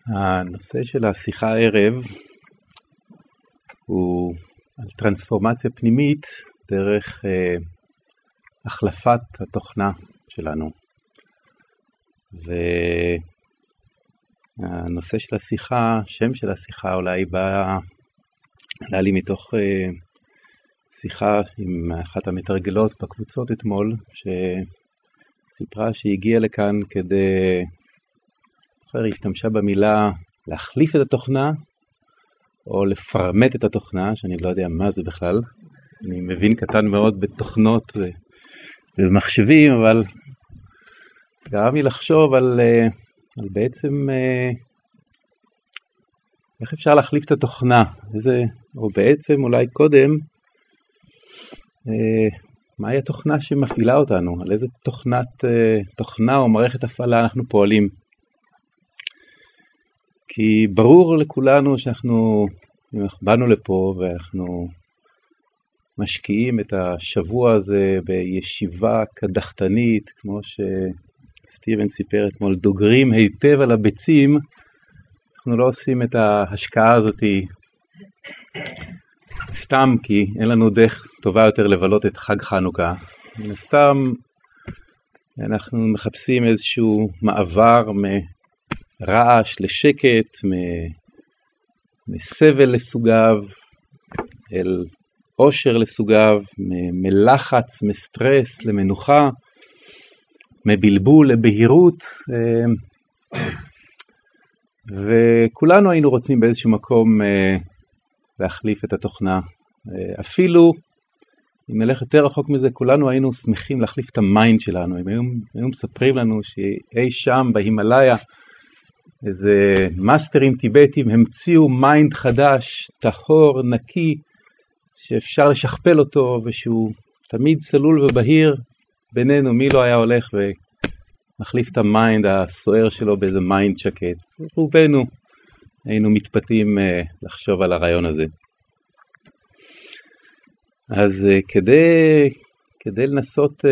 הנושא של השיחה הערב הוא על טרנספורמציה פנימית דרך החלפת התוכנה שלנו. והנושא של השיחה, שם של השיחה אולי עלה לי מתוך שיחה עם אחת המתרגלות בקבוצות אתמול, שסיפרה שהגיעה לכאן כדי, היא השתמשה במילה להחליף את התוכנה, או לפרמט את התוכנה, שאני לא יודע מה זה בכלל. אני מבין קטן מאוד בתוכנות ובמחשבים, אבל גרם לי לחשוב על בעצם איך אפשר להחליף את התוכנה, או בעצם אולי קודם, מהי התוכנה שמפעילה אותנו, על איזה תוכנה או מערכת הפעלה אנחנו פועלים. כי ברור לכולנו שאנחנו באנו לפה ואנחנו משקיעים את השבוע הזה בישיבה קדחתנית, כמו שסטיבן סיפר אתמול, דוגרים היטב על הביצים. אנחנו לא עושים את ההשקעה הזאת סתם כי אין לנו דרך טובה יותר לבלות את חג חנוכה. מן הסתם אנחנו מחפשים איזשהו מעבר רעש לשקט, מסבל לסוגיו, אל עושר לסוגיו, מלחץ, מסטרס למנוחה, מבלבול לבהירות, וכולנו היינו רוצים באיזשהו מקום להחליף את התוכנה. אפילו אם נלך יותר רחוק מזה, כולנו היינו שמחים להחליף את המיינד שלנו. הם היו מספרים לנו שאי שם בהימלאיה איזה מאסטרים טיבטים המציאו מיינד חדש, טהור, נקי, שאפשר לשכפל אותו ושהוא תמיד צלול ובהיר. בינינו מי לא היה הולך ומחליף את המיינד הסוער שלו באיזה מיינד שקט. רובנו היינו מתפתים לחשוב על הרעיון הזה. אז כדי לנסות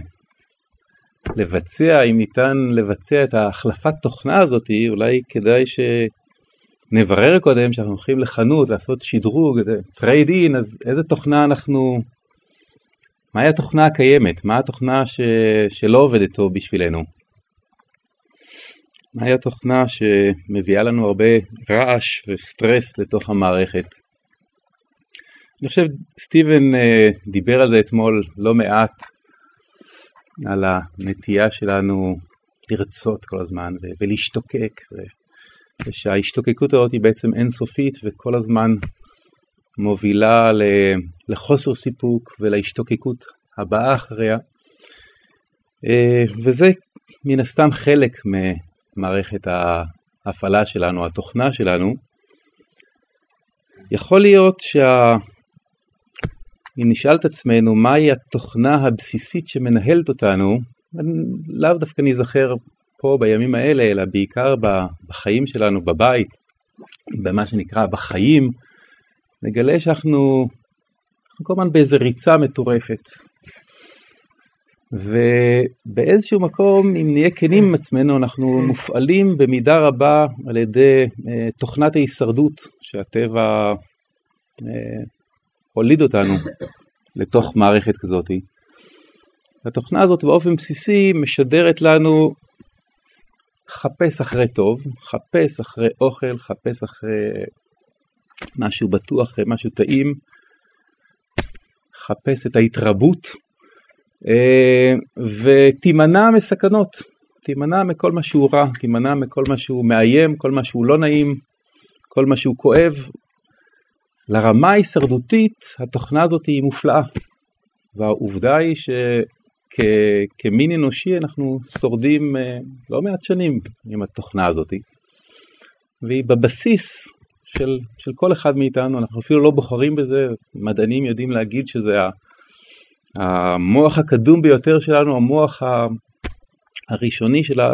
לבצע, אם ניתן לבצע את ההחלפת תוכנה הזאת, אולי כדאי שנברר קודם שאנחנו הולכים לחנות, לעשות שדרוג, טרייד אין, אז איזה תוכנה מהי התוכנה הקיימת? מה התוכנה שלא עובדת טוב בשבילנו? מהי התוכנה שמביאה לנו הרבה רעש וסטרס לתוך המערכת? אני חושב סטיבן דיבר על זה אתמול לא מעט, על הנטייה שלנו לרצות כל הזמן ולהשתוקק, ושההשתוקקות הזאת היא בעצם אינסופית וכל הזמן מובילה לחוסר סיפוק ולהשתוקקות הבאה אחריה, וזה מן הסתם חלק ממערכת ההפעלה שלנו, התוכנה שלנו. יכול להיות אם נשאל את עצמנו מהי התוכנה הבסיסית שמנהלת אותנו, לאו דווקא נזכר פה בימים האלה, אלא בעיקר בחיים שלנו, בבית, במה שנקרא בחיים, נגלה שאנחנו כל הזמן באיזו ריצה מטורפת. ובאיזשהו מקום, אם נהיה כנים עם עצמנו, אנחנו מופעלים במידה רבה על ידי תוכנת ההישרדות, שהטבע הוליד אותנו לתוך מערכת כזאת. התוכנה הזאת באופן בסיסי משדרת לנו חפש אחרי טוב, חפש אחרי אוכל, חפש אחרי משהו בטוח, אחרי משהו טעים, חפש את ההתרבות, ותימנע מסכנות, תימנע מכל מה שהוא רע, תימנע מכל מה שהוא מאיים, כל מה שהוא לא נעים, כל מה שהוא כואב. לרמה ההישרדותית התוכנה הזאת היא מופלאה, והעובדה היא שכמין אנושי אנחנו שורדים לא מעט שנים עם התוכנה הזאת, והיא בבסיס של כל אחד מאיתנו. אנחנו אפילו לא בוחרים בזה, מדענים יודעים להגיד שזה המוח הקדום ביותר שלנו, המוח הראשוני שלה,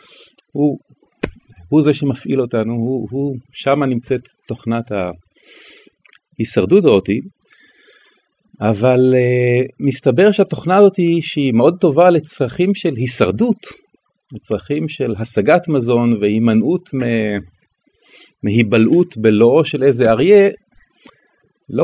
הוא זה שמפעיל אותנו, שם נמצאת תוכנת ההישרדות הזאת. אבל מסתבר שהתוכנה הזאת שהיא מאוד טובה לצרכים של הישרדות, לצרכים של השגת מזון והימנעות מהיבלעות בלורו של איזה אריה, לא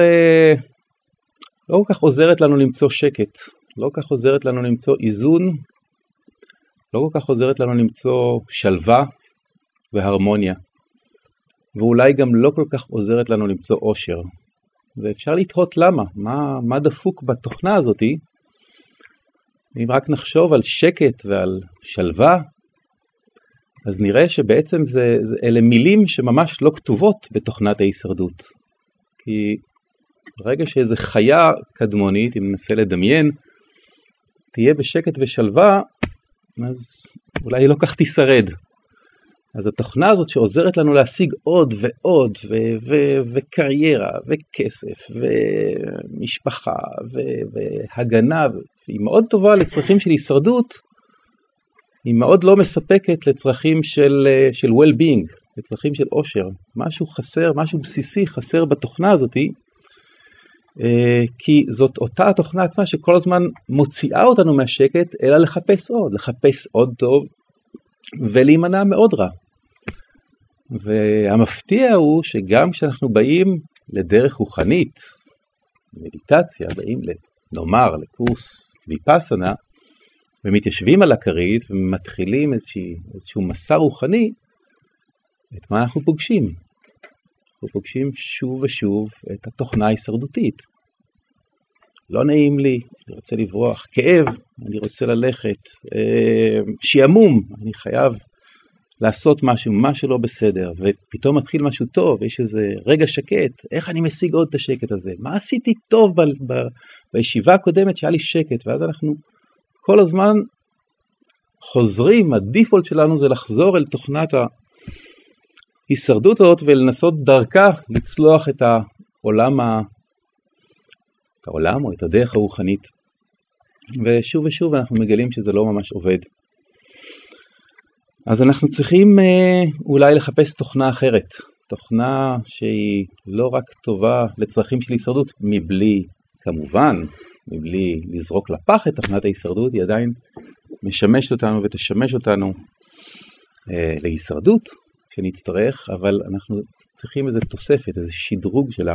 כל כך עוזרת לנו למצוא שקט, לא כל כך עוזרת לנו למצוא איזון, לא כל כך עוזרת לנו למצוא שלווה והרמוניה, ואולי גם לא כל כך עוזרת לנו למצוא אושר. ואפשר לתהות למה, מה דפוק בתוכנה הזאת. אם רק נחשוב על שקט ועל שלווה, אז נראה שבעצם אלה מילים שממש לא כתובות בתוכנת ההישרדות. כי ברגע שאיזו חיה קדמונית, אם ננסה לדמיין, תהיה בשקט ושלווה, אז אולי היא לא כך תשרד. אז התוכנה הזאת שעוזרת לנו להשיג עוד ועוד, וקריירה, וכסף, ומשפחה, והגנה, היא מאוד טובה לצרכים של הישרדות, היא מאוד לא מספקת לצרכים של well-being, לצרכים של אושר. משהו חסר, משהו בסיסי חסר בתוכנה הזאת, כי זאת אותה התוכנה עצמה שכל הזמן מוציאה אותנו מהשקט, אלא לחפש עוד טוב, ולהימנע מאוד רע. והמפתיע הוא שגם כשאנחנו באים לדרך רוחנית, מדיטציה, באים נאמר לקורס ויפאסנה, ומתיישבים על הכרית ומתחילים איזשהו מסע רוחני, את מה אנחנו פוגשים? אנחנו פוגשים שוב ושוב את התוכנה ההישרדותית. לא נעים לי, אני רוצה לברוח, כאב, אני רוצה ללכת, שיעמום, אני חייב לעשות משהו לא בסדר, ופתאום מתחיל משהו טוב, יש איזה רגע שקט, איך אני משיג עוד את השקט הזה? מה עשיתי טוב בישיבה הקודמת שהיה לי שקט? ואז אנחנו כל הזמן חוזרים, הדיפולט שלנו זה לחזור אל תוכנת ההישרדות הזאת, ולנסות דרכה לצלוח את העולם או את הדרך הרוחנית. ושוב ושוב אנחנו מגלים שזה לא ממש עובד. אז אנחנו צריכים אולי לחפש תוכנה אחרת, תוכנה שהיא לא רק טובה לצרכים של הישרדות, מבלי לזרוק לפח את תוכנת ההישרדות, היא עדיין משמשת אותנו ותשמש אותנו להישרדות כשנצטרך, אבל אנחנו צריכים איזו תוספת, איזה שדרוג שלה.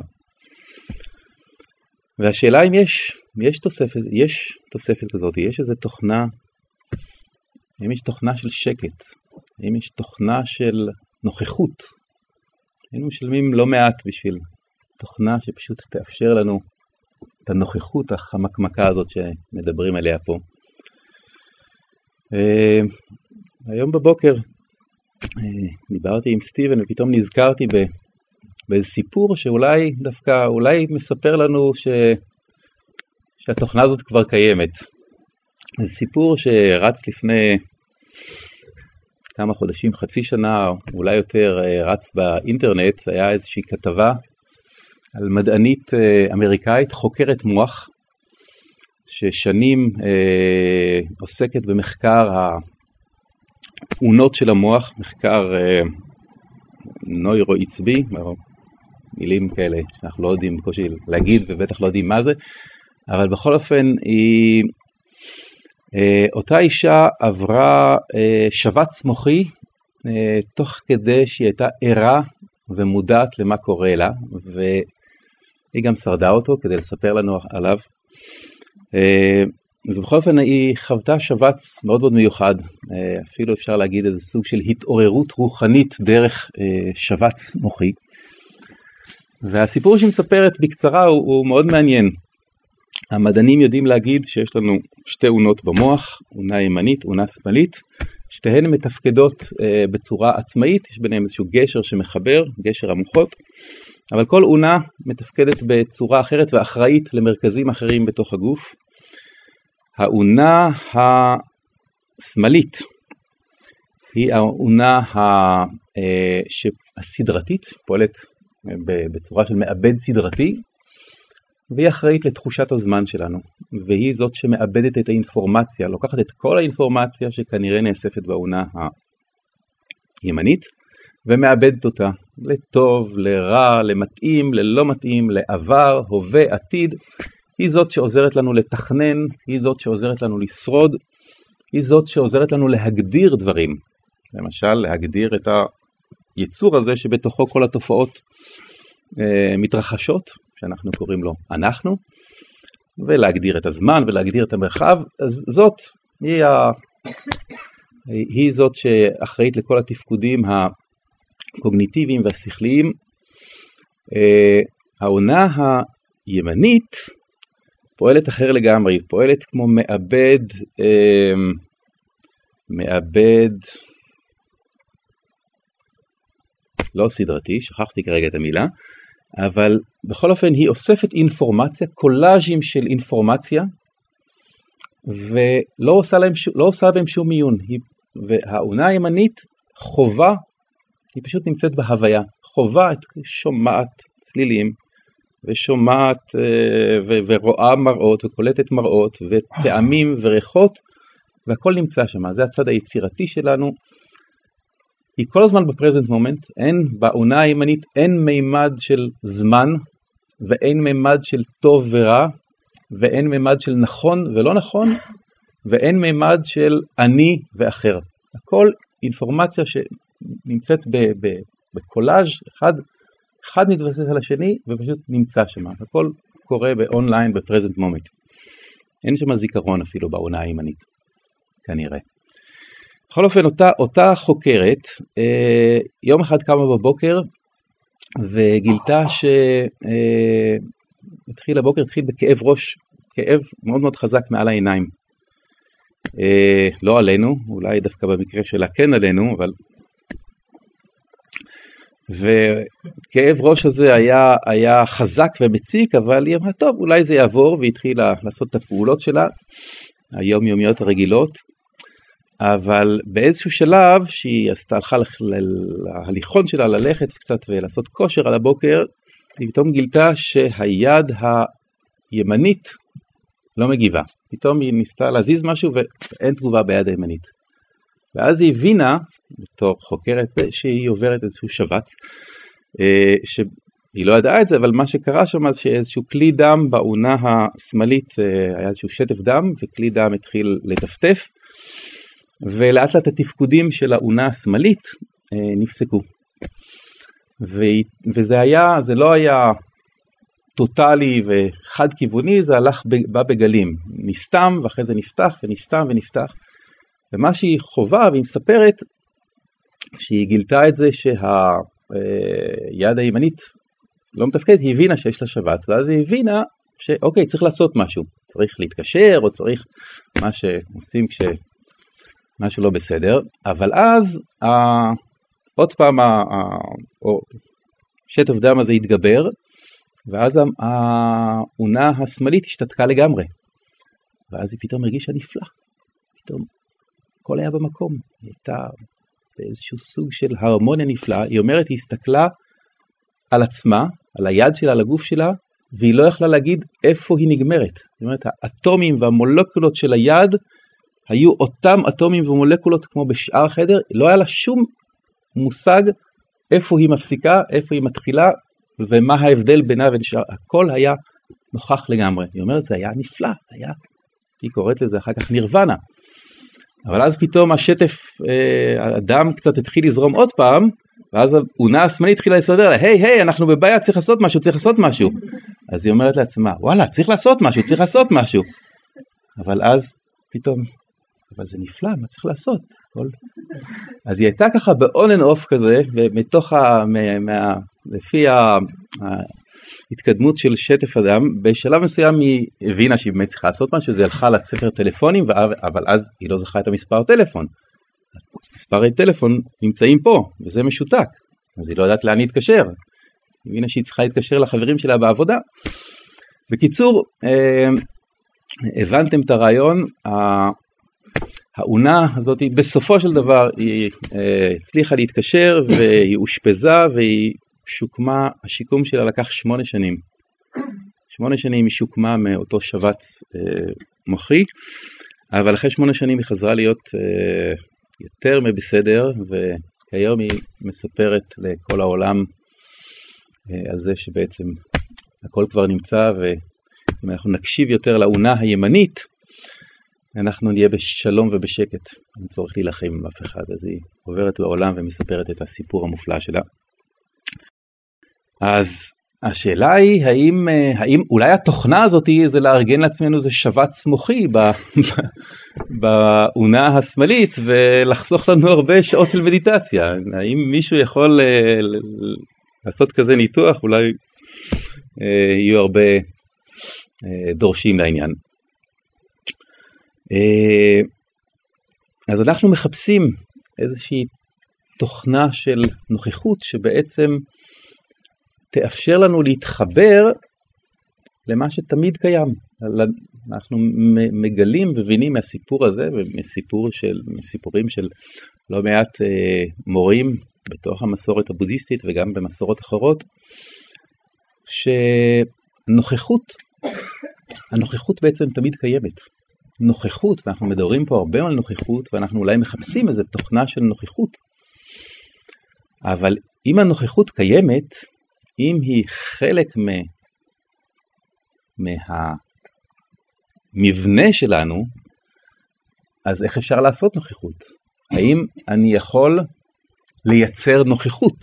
והשאלה אם יש תוספת כזאת, יש איזו תוכנה, אם יש תוכנה של שקט, אם יש תוכנה של נוכחות. היינו משלמים לא מעט בשביל תוכנה שפשוט תאפשר לנו את הנוכחות החמקמקה הזאת שמדברים עליה פה. היום בבוקר דיברתי עם סטיבן ופתאום נזכרתי באיזה סיפור שאולי דווקא, אולי מספר לנו שהתוכנה הזאת כבר קיימת. זה סיפור שרץ לפני כמה חודשים, חצי שנה, אולי יותר, רץ באינטרנט. היה איזושהי כתבה על מדענית אמריקאית, חוקרת מוח, ששנים עוסקת במחקר האונות של המוח, מחקר נוירו-עצבי, מילים כאלה שאנחנו לא יודעים בקושי להגיד ובטח לא יודעים מה זה, אבל בכל אופן אותה אישה עברה שבץ מוחי תוך כדי שהיא הייתה ערה ומודעת למה קורה לה, והיא גם שרדה אותו כדי לספר לנו עליו. ובכל אופן היא חוותה שבץ מאוד מאוד מיוחד, אפילו אפשר להגיד איזה סוג של התעוררות רוחנית דרך שבץ מוחי. והסיפור שהיא מספרת בקצרה הוא מאוד מעניין. המדענים יודעים להגיד שיש לנו שתי אונות במוח, אונה ימנית, אונה שמאלית, שתיהן מתפקדות בצורה עצמאית, יש ביניהם איזשהו גשר שמחבר, גשר המוחות, אבל כל אונה מתפקדת בצורה אחרת ואחראית למרכזים אחרים בתוך הגוף. האונה השמאלית היא האונה הסדרתית, פועלת בצורה של מעבד סדרתי, והיא אחראית לתחושת הזמן שלנו, והיא זאת שמאבדת את האינפורמציה, לוקחת את כל האינפורמציה שכנראה נאספת באונה הימנית, ומאבדת אותה לטוב, לרע, למתאים, ללא מתאים, לעבר, הווה, עתיד. היא זאת שעוזרת לנו לתכנן, היא זאת שעוזרת לנו לשרוד, היא זאת שעוזרת לנו להגדיר דברים. למשל, להגדיר את היצור הזה שבתוכו כל התופעות מתרחשות, שאנחנו קוראים לו אנחנו, ולהגדיר את הזמן ולהגדיר את המרחב. אז זאת היא זאת שאחראית לכל התפקודים הקוגניטיביים והשכליים. העונה הימנית פועלת אחר לגמרי, היא פועלת כמו מעבד לא סדרתי, שכחתי כרגע את המילה, אבל בכל אופן היא אוספת אינפורמציה, קולאז'ים של אינפורמציה, ולא עושה בהם שום מיון. והעונה הימנית חובה, היא פשוט נמצאת בהוויה, חובה, שומעת צלילים, ושומעת ורואה מראות, וקולטת מראות, וטעמים וריחות, והכל נמצא שם. זה הצד היצירתי שלנו. היא כל הזמן בפרזנט מומנט, בעונה הימנית אין מימד של זמן, ואין מימד של טוב ורע, ואין מימד של נכון ולא נכון, ואין מימד של אני ואחר. הכל אינפורמציה שנמצאת בקולאז' אחד מתבסס על השני, ופשוט נמצא שם. הכל קורה באונליין בפרזנט מומנט. אין שם זיכרון אפילו בעונה הימנית, כנראה. בכל אופן, אותה חוקרת, יום אחד קמה בבוקר, וגילתה התחיל בכאב ראש, כאב מאוד מאוד חזק מעל העיניים. לא עלינו, אולי דווקא במקרה שלה כן עלינו, אבל... וכאב ראש הזה היה חזק ומציק, אבל היא אמרה, טוב, אולי זה יעבור, והתחילה לעשות את הפעולות שלה, היומיומיות הרגילות, אבל באיזשהו שלב שהיא הלכה להליכון שלה ללכת קצת ולעשות כושר על הבוקר, היא פתאום גילתה שהיד הימנית לא מגיבה. פתאום היא ניסתה להזיז משהו ואין תגובה ביד הימנית. ואז היא הבינה, בתור חוקרת, שהיא עוברת איזשהו שבץ, שהיא לא ידעה את זה, אבל מה שקרה שם אז שאיזשהו כלי דם בעונה השמאלית, היה איזשהו שטף דם, וכלי דם התחיל לטפטף, ולאט לאט התפקודים של העונה השמאלית נפסקו. זה לא היה טוטלי וחד כיווני, זה בא בגלים. נסתם ואחרי זה נפתח ונסתם ונפתח. ומה שהיא חובה והיא מספרת, שהיא גילתה את זה שהיד הימנית לא מתפקדת, היא הבינה שיש לה שבץ, ואז היא הבינה שאוקיי, צריך לעשות משהו. צריך להתקשר או צריך מה שעושים משהו לא בסדר, אבל אז עוד פעם שטף דם הזה התגבר, ואז העונה השמאלית השתתקה לגמרי, ואז היא פתאום הרגישה נפלא, פתאום הכל היה במקום, היא הייתה באיזשהו סוג של הרמוניה נפלאה. היא אומרת, היא הסתכלה על עצמה, על היד שלה, על הגוף שלה, והיא לא יכלה להגיד איפה היא נגמרת. זאת אומרת, האטומים והמולקולות של היד היו אותם אטומים ומולקולות כמו בשאר החדר, לא היה לה שום מושג איפה היא מפסיקה, איפה היא מתחילה, ומה ההבדל בינה ונשאר. הכל היה נוכח לגמרי. היא אומרת, זה היה נפלא, היא קוראת לזה אחר כך נירוונה. אבל אז פתאום השטף, הדם קצת התחיל לזרום עוד פעם, ואז העונה השמאלית התחילה לסדר לה, היי, אנחנו בבעיה, צריך לעשות משהו. אז היא אומרת לעצמה, וואלה, צריך לעשות משהו. אבל אז פתאום, אבל זה נפלא, מה צריך לעשות? אז היא הייתה ככה ב-on and off כזה, ומתוך לפי ההתקדמות של שטף הדם, בשלב מסוים היא הבינה שהיא באמת צריכה לעשות משהו, זה הלכה לספר טלפונים, אבל אז היא לא זכרה את המספר טלפון. מספרי טלפון נמצאים פה, וזה משותק, אז היא לא יודעת לאן להתקשר. היא הבינה שהיא צריכה להתקשר לחברים שלה בעבודה. בקיצור, הבנתם את הרעיון, העונה הזאת בסופו של דבר היא הצליחה להתקשר והיא אושפזה והיא שוקמה, השיקום שלה לקח 8 שנים. 8 שנים היא שוקמה מאותו שבץ מוחי, אבל אחרי 8 שנים היא חזרה להיות יותר מבסדר, וכיום היא מספרת לכל העולם על זה שבעצם הכל כבר נמצא, ואם אנחנו נקשיב יותר לעונה הימנית, אנחנו נהיה בשלום ובשקט, אין צורך להילחם עם אף אחד. אז היא עוברת בעולם ומספרת את הסיפור המופלא שלה. אז השאלה היא, האם אולי התוכנה הזאת זה לארגן לעצמנו זה שבץ מוחי באונה השמאלית ולחסוך לנו הרבה שעות של מדיטציה? האם מישהו יכול לעשות כזה ניתוח? אולי יהיו הרבה דורשים לעניין. אז אנחנו מחפשים איזושהי תוכנה של נוכחות שבעצם תאפשר לנו להתחבר למה שתמיד קיים. אנחנו מגלים ומבינים מהסיפור הזה ומסיפורים של לא מעט מורים בתוך המסורת הבודהיסטית וגם במסורות אחרות, הנוכחות בעצם תמיד קיימת. נוכחות, ואנחנו מדברים פה הרבה על נוכחות, ואנחנו אולי מחפשים איזו תוכנה של נוכחות. אבל אם הנוכחות קיימת, אם היא חלק מהמבנה שלנו, אז איך אפשר לעשות נוכחות? האם אני יכול לייצר נוכחות?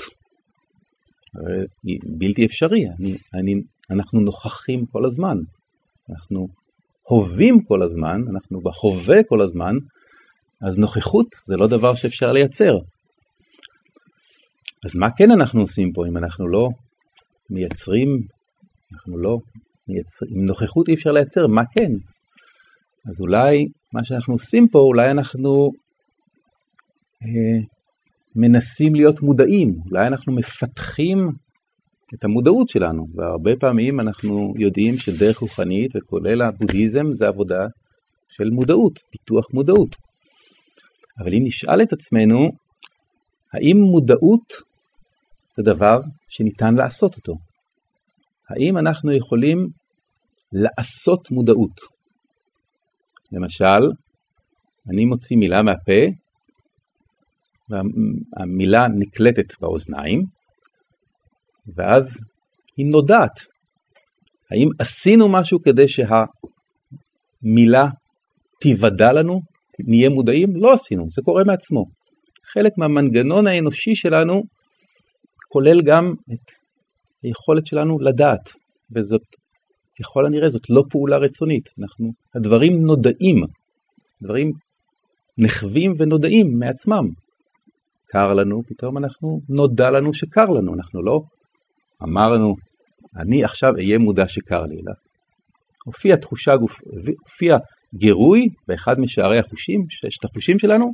בלתי אפשרי. אנחנו נוכחים כל הזמן. אנחנו הווים כל הזמן, אנחנו בהווה כל הזמן, אז נוכחות זה לא דבר שאפשר לייצר. אז מה כן אנחנו עושים פה אם אנחנו לא מייצרים, עם נוכחות אי אפשר לייצר, מה כן? אז אולי מה שאנחנו עושים פה, אולי אנחנו מנסים להיות מודעים, אולי אנחנו מפתחים את המודעות שלנו, והרבה פעמים אנחנו יודעים שדרך רוחנית וכולל הבודהיזם זה עבודה של מודעות, פיתוח מודעות. אבל אם נשאל את עצמנו, האם מודעות זה דבר שניתן לעשות אותו? האם אנחנו יכולים לעשות מודעות? למשל, אני מוציא מילה מהפה, והמילה נקלטת באוזניים, ואז היא נודעת. האם עשינו משהו כדי שהמילה תיוודע לנו, נהיה מודעים? לא עשינו, זה קורה מעצמו. חלק מהמנגנון האנושי שלנו כולל גם את היכולת שלנו לדעת, וזאת, ככל הנראה, זאת לא פעולה רצונית. הדברים נודעים, דברים נחווים ונודעים מעצמם. קר לנו, פתאום נודע לנו שקר לנו, אנחנו לא אמרנו, אני עכשיו אהיה מודע שקר לי, אלא הופיע גירוי באחד משערי החושים, ששת החושים שלנו,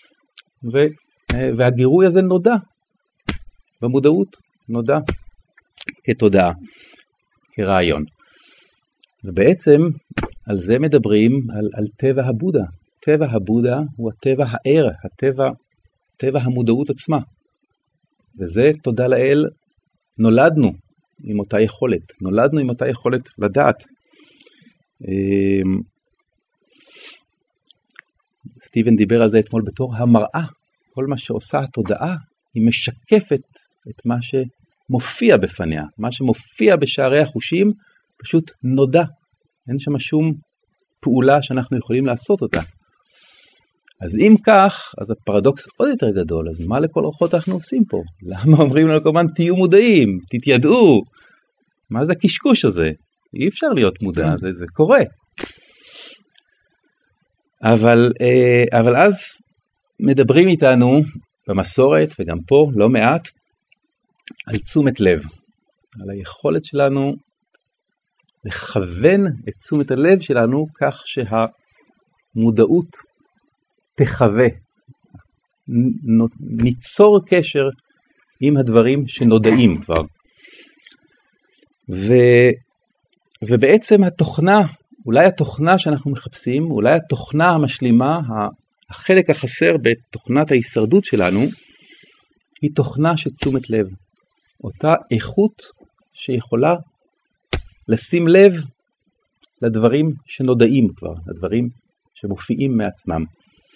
והגירוי הזה נודע במודעות, נודע כתודעה, כרעיון. ובעצם על זה מדברים, על טבע הבודה. טבע הבודה הוא הטבע הער, טבע המודעות עצמה. וזה תודה לאל, נולדנו עם אותה יכולת, נולדנו עם אותה יכולת לדעת. סטיבן דיבר על זה אתמול בתור המראה. כל מה שעושה התודעה היא משקפת את מה שמופיע בפניה. מה שמופיע בשערי החושים פשוט נודע. אין שם שום פעולה שאנחנו יכולים לעשות אותה. אז אם כך, אז הפרדוקס עוד יותר גדול. אז מה לכל אורחות אנחנו עושים פה? למה אומרים לנו כמובן תהיו מודעים, תתיידעו? מה זה הקשקוש הזה? אי אפשר להיות מודע, זה קורה. אבל אז מדברים איתנו במסורת וגם פה לא מעט על תשומת לב, על היכולת שלנו לכוון את תשומת הלב שלנו כך שהמודעות תחווה, ניצור קשר עם הדברים שנודעים כבר. ובעצם התוכנה, אולי התוכנה שאנחנו מחפשים, אולי התוכנה המשלימה, החלק החסר בתוכנת ההישרדות שלנו, היא תוכנה של תשומת לב. אותה איכות שיכולה לשים לב לדברים שנודעים כבר, לדברים שמופיעים מעצמם.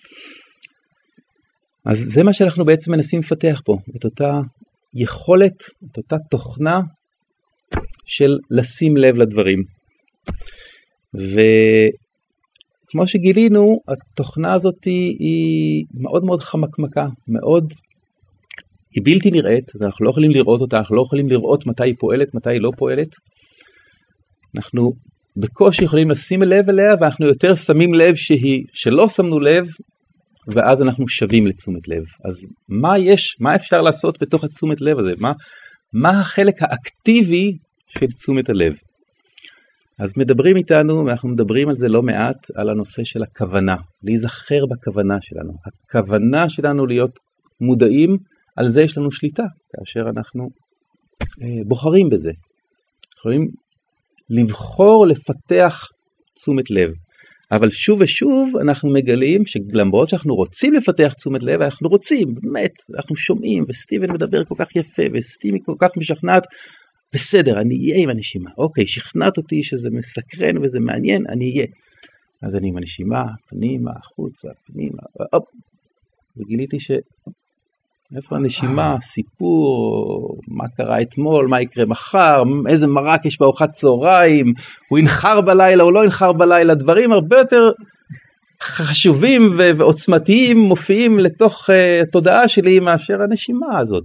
אז זה מה שאנחנו בעצם מנסים לפתח פה, את אותה יכולת, את אותה תוכנה של לשים לב לדברים. כמו שגילינו, התוכנה הזאת היא מאוד מאוד חמקמקה, היא בלתי נראית, אז אנחנו לא יכולים לראות אותה, אנחנו לא יכולים לראות מתי היא פועלת, מתי היא לא פועלת. אנחנו בקושי יכולים לשים לב אליה, ואנחנו יותר שמים לב שלא שמנו לב, ואז אנחנו שווים לתשומת לב. אז מה אפשר לעשות בתוך התשומת לב הזה? מה החלק האקטיבי של תשומת הלב? אז מדברים איתנו, ואנחנו מדברים על זה לא מעט, על הנושא של הכוונה, להיזכר בכוונה שלנו. הכוונה שלנו להיות מודעים, על זה יש לנו שליטה, כאשר אנחנו בוחרים בזה. יכולים לבחור לפתח תשומת לב. אבל שוב ושוב אנחנו מגלים שלמרות שאנחנו רוצים לפתח תשומת לב, אנחנו רוצים, באמת, אנחנו שומעים, וסטיבן מדבר כל כך יפה, וסטימי כל כך משכנעת, בסדר, אני אהיה עם הנשימה. אוקיי, שכנעת אותי שזה מסקרן וזה מעניין, אני אהיה. אז אני עם הנשימה, פנימה, החוצה, פנימה, וגיליתי איפה הנשימה, סיפור, מה קרה אתמול, מה יקרה מחר, איזה מרק יש בארוחת צהריים, הוא ינחר בלילה או לא ינחר בלילה, דברים הרבה יותר חשובים ועוצמתיים מופיעים לתוך התודעה שלי מאשר הנשימה הזאת.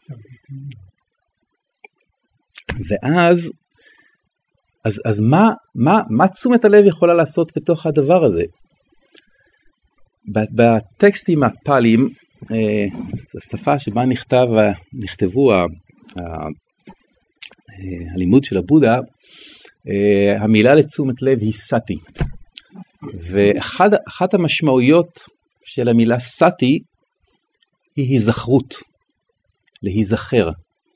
ואז, אז מה תשומת הלב יכולה לעשות בתוך הדבר הזה? בטקסטים הפאלים, השפה שבה נכתבו הלימוד של הבודה, המילה לתשומת לב היא סאטי. ואחת המשמעויות של המילה סאטי היא היזכרות, להיזכר.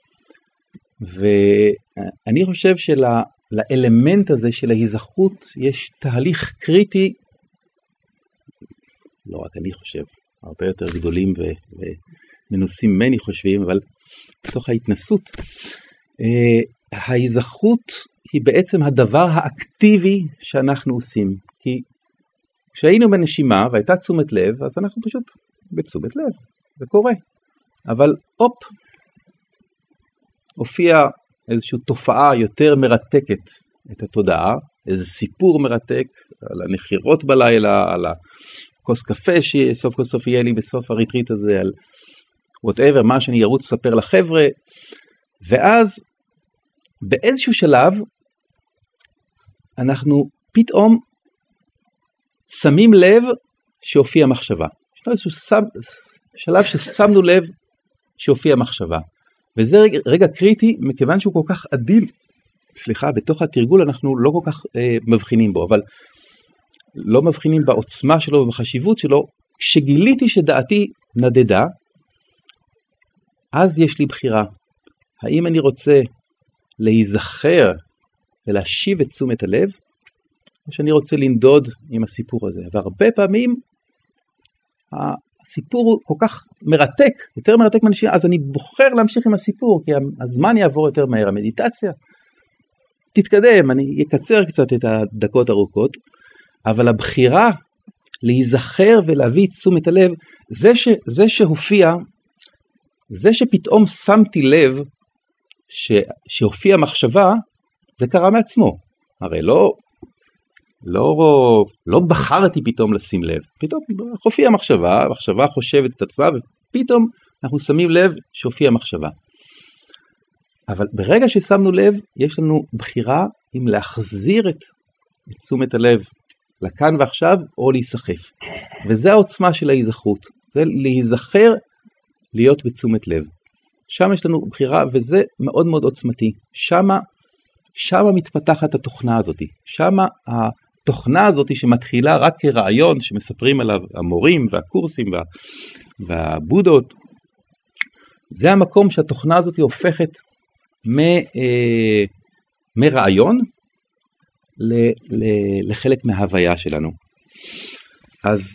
ואני חושב שלאלמנט הזה של ההיזכרות יש תהליך קריטי, לא רק אני חושב, הרבה יותר גדולים ומנוסים ממני חושבים, אבל בתוך ההתנסות, ההיזכרות היא בעצם הדבר האקטיבי שאנחנו עושים. כי כשהיינו בנשימה והייתה תשומת לב, אז אנחנו פשוט בתשומת לב, זה קורה. אבל הופיע איזושהי תופעה יותר מרתקת את התודעה, איזה סיפור מרתק על הנחירות בלילה, על כוס קפה שסוף כל סוף יהיה לי בסוף הריטריט הזה, על whatever, מה שאני ארוץ לספר לחבר'ה, ואז באיזשהו שלב אנחנו פתאום שמים לב שהופיע מחשבה. יש איזשהו שלב ששמנו לב שהופיע מחשבה, וזה רגע קריטי מכיוון שהוא כל כך עדין, בתוך התרגול אנחנו לא כל כך מבחינים בו, אבל לא מבחינים בעוצמה שלו ובחשיבות שלו. כשגיליתי שדעתי נדדה, אז יש לי בחירה. האם אני רוצה להיזכר ולהשיב את תשומת הלב, או שאני רוצה לנדוד עם הסיפור הזה. והרבה פעמים הסיפור הוא כל כך מרתק, יותר מרתק מאנשים, אז אני בוחר להמשיך עם הסיפור, כי הזמן יעבור יותר מהר. המדיטציה תתקדם, אני אקצר קצת את הדקות ארוכות, אבל הבחירה להיזכר ולהביא תשומת הלב, זה שהופיע, זה שפתאום שמתי לב שהופיע מחשבה, זה קרה מעצמו. הרי לא בחרתי פתאום לשים לב. פתאום הופיע מחשבה, המחשבה חושבת את עצמה, ופתאום אנחנו שמים לב שהופיע מחשבה. אבל ברגע ששמנו לב, יש לנו בחירה אם להחזיר את תשומת הלב לכאן ועכשיו, או להיסחף. וזה העוצמה של ההיזכרות. זה להיזכר, להיות בתשומת לב. שם יש לנו בחירה, וזה מאוד מאוד עוצמתי. שם מתפתחת התוכנה הזאת. שם התוכנה הזאת שמתחילה רק כרעיון, שמספרים עליו המורים והקורסים והבודות, זה המקום שהתוכנה הזאת הופכת מרעיון לחלק מההוויה שלנו. אז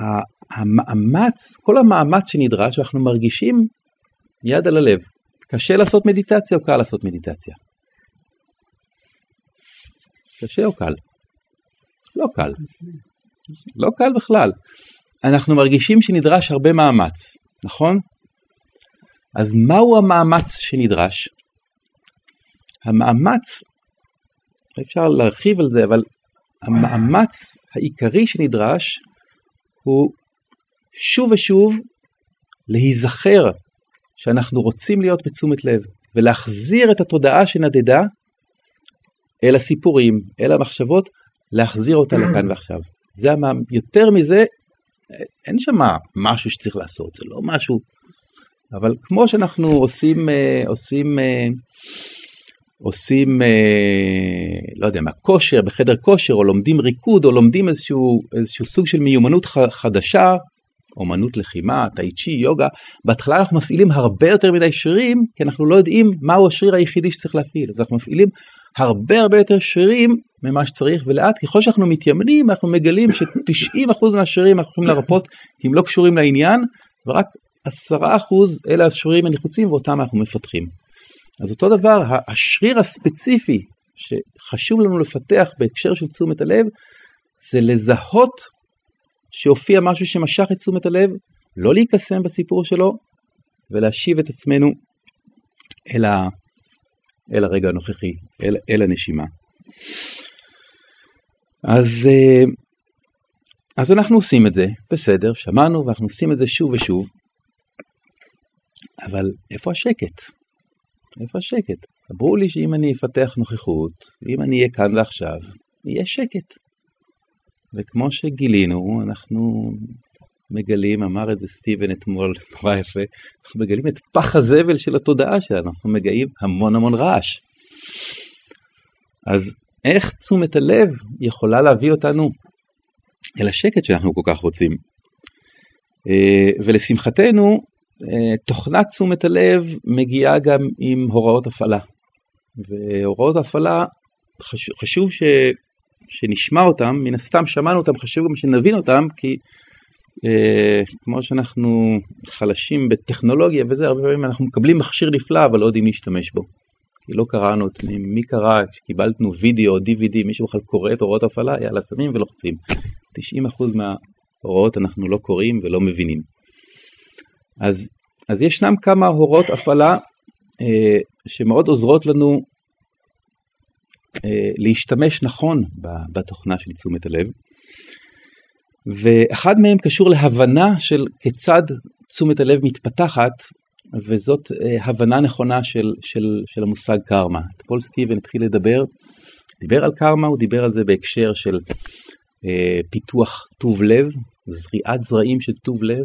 כל המאמץ שנדרש, אנחנו מרגישים יד על הלב. קשה לעשות מדיטציה או קל לעשות מדיטציה? קשה או קל? לא קל. לא קל בכלל. אנחנו מרגישים שנדרש הרבה מאמץ, נכון? אז מהו המאמץ שנדרש? המאמץ, אפשר להרחיב על זה, אבל המאמץ העיקרי שנדרש הוא שוב ושוב להיזכר שאנחנו רוצים להיות בתשומת לב, ולהחזיר את התודעה שנדדה אל הסיפורים, אל המחשבות, להחזיר אותה לכאן ועכשיו. זה יותר מזה, אין שם משהו שצריך לעשות, זה לא משהו, אבל כמו שאנחנו עושים לא יודע מה, כושר, בחדר כושר, או לומדים ריקוד, או לומדים איזשהו סוג של מיומנות חדשה, אומנות לחימה, טאי צ'י, יוגה, בהתחלה אנחנו מפעילים הרבה יותר מדי שרירים, כי אנחנו לא יודעים מהו השריר היחידי שצריך להפעיל, אז אנחנו מפעילים הרבה יותר שרירים ממה שצריך, ולאט ככל שאנחנו מתיימנים, אנחנו מגלים ש90% מהשרירים אנחנו יכולים לרפות, כי הם לא קשורים לעניין, ורק 10% אלה השרירים הנחוצים, ואותם אנחנו מפתחים. אז אותו דבר, השריר הספציפי שחשוב לנו לפתח בהקשר של תשומת הלב, זה לזהות שהופיע משהו שמשך את תשומת הלב, לא להיקסם בסיפור שלו, ולהשיב את עצמנו אל הרגע הנוכחי, אל הנשימה. אז אנחנו עושים את זה, בסדר, שמענו, ואנחנו עושים את זה שוב ושוב, אבל איפה השקט? איפה השקט? אמרו לי שאם אני אפתח נוכחות, אם אני אהיה כאן ועכשיו, יהיה שקט. וכמו שגילינו, אנחנו מגלים, אמר את זה סטיבן אתמול, נורא יפה, אנחנו מגלים את פח הזבל של התודעה שלנו, אנחנו מגלים המון רעש. אז איך תשומת הלב יכולה להביא אותנו אל השקט שאנחנו כל כך רוצים? ולשמחתנו, תוכנת תשומת הלב מגיעה גם עם הוראות הפעלה. והוראות הפעלה חשוב שנשמע אותם, מן הסתם שמענו אותם, חשוב גם שנבין אותם, כי כמו שאנחנו חלשים בטכנולוגיה וזה, הרבה פעמים אנחנו מקבלים מכשיר נפלא, אבל לא יודעים להשתמש בו. כי לא קראנו, מי קרא, כשקיבלנו וידאו או DVD, מישהו בכלל קורא את הוראות הפעלה, יאללה, שמים ולוחצים. 90% מההוראות אנחנו לא קוראים ולא מבינים. אז ישנם כמה הוראות הפעלה שמאוד עוזרות לנו להשתמש נכון בתוכנה של תשומת הלב, ואחד מהם קשור להבנה של כיצד תשומת הלב מתפתחת, וזאת הבנה נכונה של המושג קרמה. פול סטיבן התחיל דיבר על קרמה, הוא דיבר על זה בהקשר של פיתוח טוב לב, זריעת זרעים של טוב לב,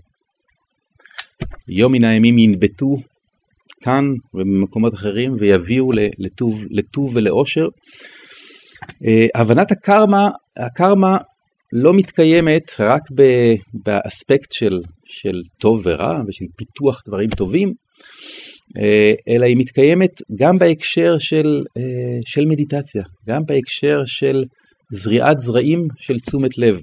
שיום מן הימים ינבטו כאן ובמקומות אחרים, ויביאו לטוב ולאושר. הבנת הקרמה לא מתקיימת רק באספקט של טוב ורע, ושל פיתוח דברים טובים, אלא היא מתקיימת גם בהקשר של מדיטציה, גם בהקשר של זריעת זרעים של תשומת לב.